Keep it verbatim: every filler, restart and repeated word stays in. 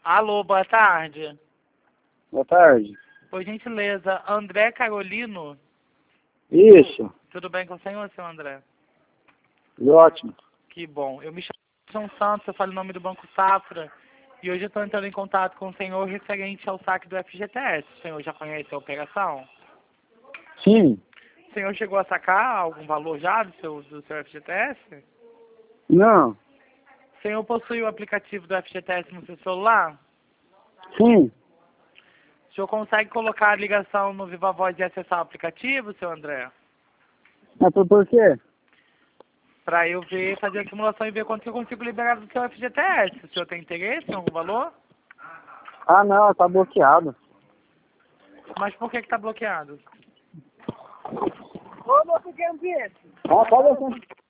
Alô, boa tarde. Boa tarde. Por gentileza, André Carolino. Isso. Tudo bem com o senhor, seu André? Ótimo. Que bom. Eu me chamo São Santos, eu falo em nome do Banco Safra. E hoje eu estou entrando em contato com o senhor referente ao saque do F G T S. O senhor já conhece a operação? Sim. O senhor chegou a sacar algum valor já do seu, do seu F G T S? Não. O senhor possui o aplicativo do F G T S no seu celular? Sim. O senhor consegue colocar a ligação no Viva Voz e acessar o aplicativo, seu André? Mas por, por quê? Para eu ver, fazer a simulação e ver quanto eu consigo liberar do seu F G T S. O senhor tem interesse em algum valor? Ah, não, tá bloqueado. Mas por que que está bloqueado? Ah, pode